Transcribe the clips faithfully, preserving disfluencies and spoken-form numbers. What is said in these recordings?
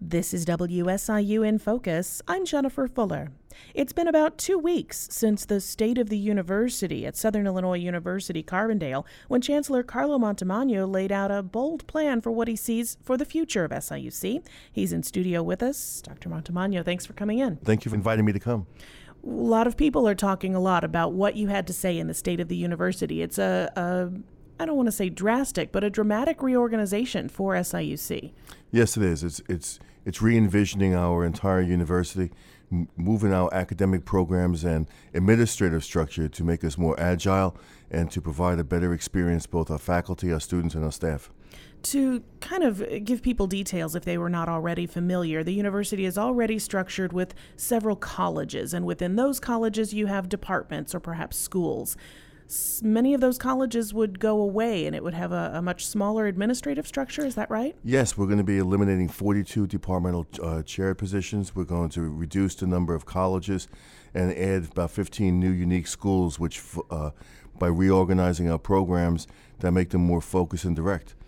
This is W S I U in Focus. I'm Jennifer Fuller. It's been about two weeks since the State of the University at Southern Illinois University, Carbondale, when Chancellor Carlo Montemagno laid out a bold plan for what he sees for the future of S I U C. He's in studio with us. Doctor Montemagno, thanks for coming in. Thank you for inviting me to come. A lot of people are talking a lot about what you had to say in the State of the University. It's a, a I don't want to say drastic, but a dramatic reorganization for S I U C. Yes, it is. It's it's it's re-envisioning our entire university, m- moving our academic programs and administrative structure to make us more agile and to provide a better experience both our faculty, our students, and our staff. To kind of give people details if they were not already familiar, the university is already structured with several colleges, and within those colleges you have departments or perhaps schools. Many of those colleges would go away and it would have a, a much smaller administrative structure. Is that right? Yes, we're going to be eliminating forty-two departmental uh, chair positions. We're going to reduce the number of colleges and add about fifteen new unique schools, which uh, by reorganizing our programs that make them more focused and direct.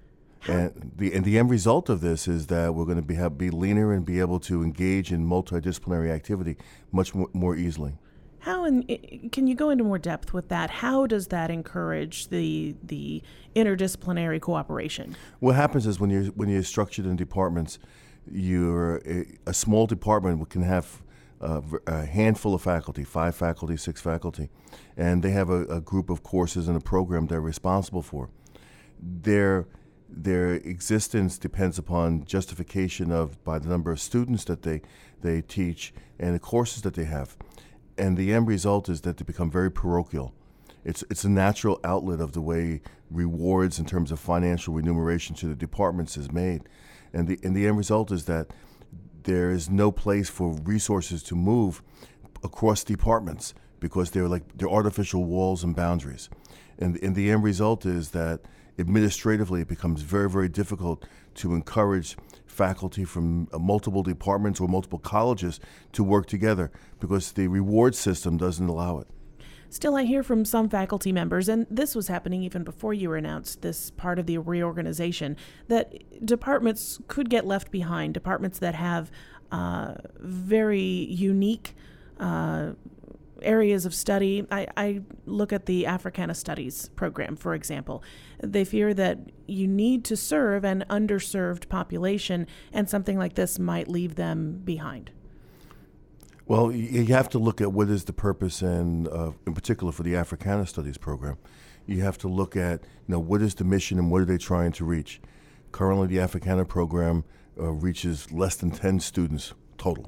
And the and the end result of this is that we're going to be have, be leaner and be able to engage in multidisciplinary activity much more, more easily. How in, can you go into more depth with that? How does that encourage the the interdisciplinary cooperation? What happens is when you're when you're structured in departments, you're a, a small department can have a, a handful of faculty, five faculty, six faculty, and they have a, a group of courses and a program they're responsible for. Their their existence depends upon justification of by the number of students that they they teach and the courses that they have. And the end result is that they become very parochial. It's it's a natural outlet of the way rewards in terms of financial remuneration to the departments is made. And the and the end result is that there is no place for resources to move across departments because they're like they're artificial walls and boundaries. And, and the end result is that administratively it becomes very, very difficult to encourage faculty from uh, multiple departments or multiple colleges to work together because the reward system doesn't allow it. Still, I hear from some faculty members, and this was happening even before you were announced this part of the reorganization, that departments could get left behind, departments that have uh, very unique uh, areas of study. I, I look at the Africana Studies program, for example. They fear that you need to serve an underserved population, and something like this might leave them behind. Well, you have to look at what is the purpose, and uh, in particular for the Africana Studies program, you have to look at you know what is the mission and what are they trying to reach. Currently, the Africana program uh, reaches less than ten students total.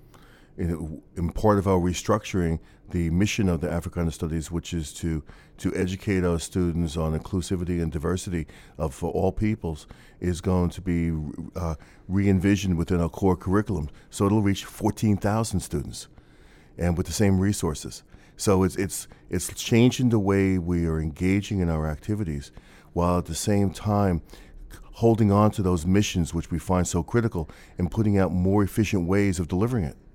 In, in part of our restructuring, the mission of the Africana Studies, which is to to educate our students on inclusivity and diversity of for all peoples, is going to be uh, re-envisioned within our core curriculum. So it'll reach fourteen thousand students, and with the same resources. So it's it's it's changing the way we are engaging in our activities, while at the same time holding on to those missions which we find so critical and putting out more efficient ways of delivering it.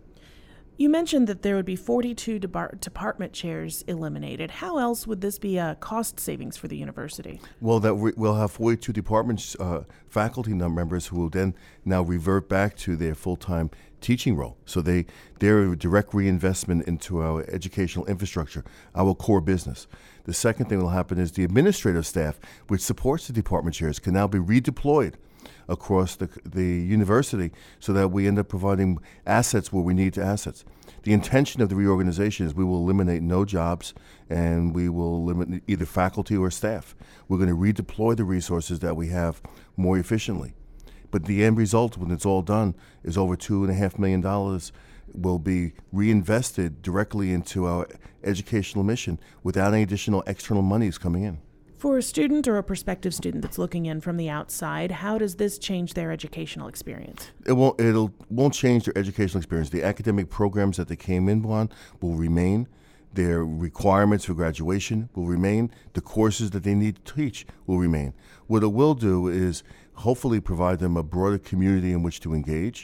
You mentioned that there would be forty-two debar- department chairs eliminated. How else would this be a cost savings for the university? Well, that we, we'll have forty-two department uh, faculty members who will then now revert back to their full-time teaching role. So they they're a direct reinvestment into our educational infrastructure, our core business. The second thing that will happen is the administrative staff, which supports the department chairs, can now be redeployed across the the university so that we end up providing assets where we need to assets. The intention of the reorganization is we will eliminate no jobs and we will eliminate either faculty or staff. We're going to redeploy the resources that we have more efficiently. But the end result, when it's all done, is over two and a half million dollars will be reinvested directly into our educational mission without any additional external monies coming in. For a student or a prospective student that's looking in from the outside, how does this change their educational experience? It won't. It'll won't change their educational experience. The academic programs that they came in on will remain. Their requirements for graduation will remain. The courses that they need to teach will remain. What it will do is hopefully provide them a broader community in which to engage,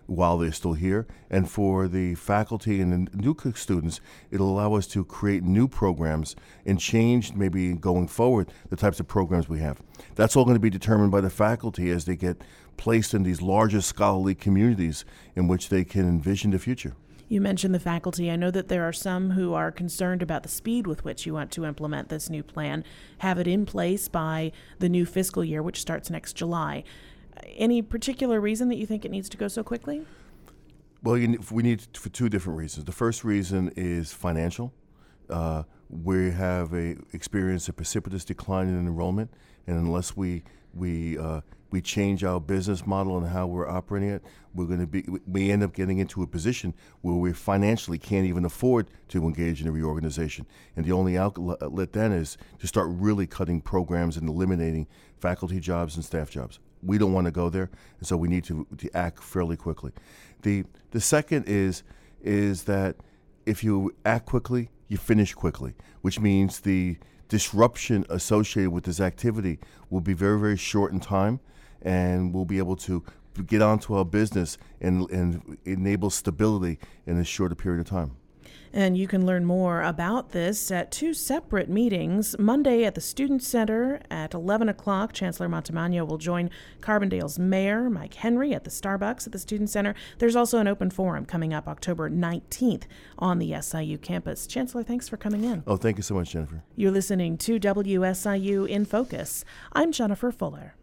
while they're still here. And for the faculty and the new students, it'll allow us to create new programs and change, maybe going forward, the types of programs we have. That's all going to be determined by the faculty as they get placed in these larger scholarly communities in which they can envision the future. You mentioned the faculty. I know that there are some who are concerned about the speed with which you want to implement this new plan, have it in place by the new fiscal year, which starts next July. Any particular reason that you think it needs to go so quickly? Well, you, we need for two different reasons. The first reason is financial. Uh, we have a experienced a precipitous decline in enrollment, and unless we we uh, we change our business model and how we're operating it, we're going to be we end up getting into a position where we financially can't even afford to engage in a reorganization. And the only outlet then is to start really cutting programs and eliminating faculty jobs and staff jobs. We don't want to go there, and so we need to, to act fairly quickly. The the second is is that if you act quickly, you finish quickly, which means the disruption associated with this activity will be very, very short in time, and we'll be able to get onto our business and, and enable stability in a shorter period of time. And you can learn more about this at two separate meetings. Monday at the Student Center at eleven o'clock, Chancellor Montemagno will join Carbondale's Mayor Mike Henry at the Starbucks at the Student Center. There's also an open forum coming up October nineteenth on the S I U campus. Chancellor, thanks for coming in. Oh, thank you so much, Jennifer. You're listening to W S I U In Focus. I'm Jennifer Fuller.